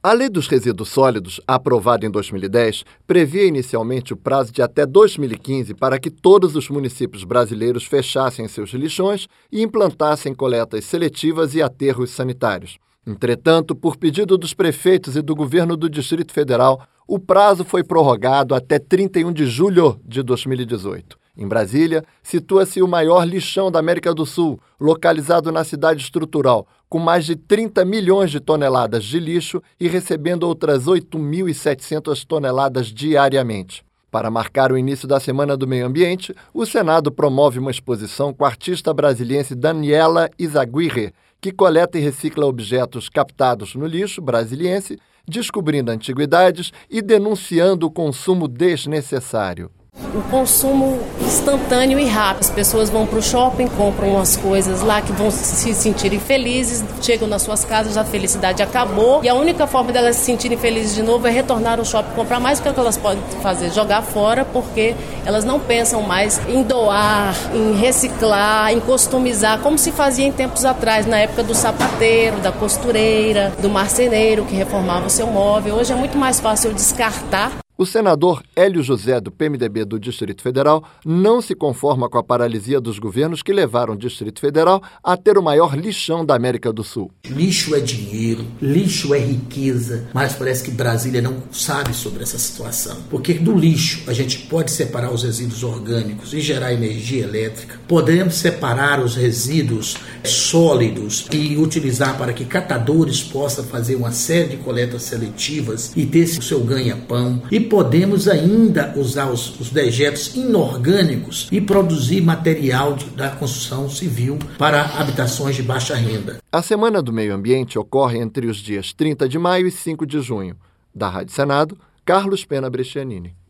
A Lei dos Resíduos Sólidos, aprovada em 2010, previa inicialmente o prazo de até 2015 para que todos os municípios brasileiros fechassem seus lixões e implantassem coletas seletivas e aterros sanitários. Entretanto, por pedido dos prefeitos e do governo do Distrito Federal, o prazo foi prorrogado até 31 de julho de 2018. Em Brasília, situa-se o maior lixão da América do Sul, localizado na cidade estrutural, com mais de 30 milhões de toneladas de lixo e recebendo outras 8.700 toneladas diariamente. Para marcar o início da Semana do Meio Ambiente, o Senado promove uma exposição com a artista brasiliense Daniela Izaguirre, que coleta e recicla objetos captados no lixo brasiliense, descobrindo antiguidades e denunciando o consumo desnecessário. O consumo instantâneo e rápido. As pessoas vão para o shopping, compram umas coisas lá que vão se sentirem felizes, chegam nas suas casas, a felicidade acabou e a única forma delas se sentirem felizes de novo é retornar ao shopping, comprar mais. O que elas podem fazer? Jogar fora, porque elas não pensam mais em doar, em reciclar, em customizar, como se fazia em tempos atrás, na época do sapateiro, da costureira, do marceneiro que reformava o seu móvel. Hoje é muito mais fácil eu descartar. O senador Hélio José, do PMDB do Distrito Federal, não se conforma com a paralisia dos governos que levaram o Distrito Federal a ter o maior lixão da América do Sul. Lixo é dinheiro, lixo é riqueza, mas parece que Brasília não sabe sobre essa situação. Porque do lixo a gente pode separar os resíduos orgânicos e gerar energia elétrica. Podemos separar os resíduos sólidos e utilizar para que catadores possam fazer uma série de coletas seletivas e ter o seu ganha-pão. E podemos ainda usar os dejetos inorgânicos e produzir material da construção civil para habitações de baixa renda. A Semana do Meio Ambiente ocorre entre os dias 30 de maio e 5 de junho. Da Rádio Senado, Carlos Pena Brescianini.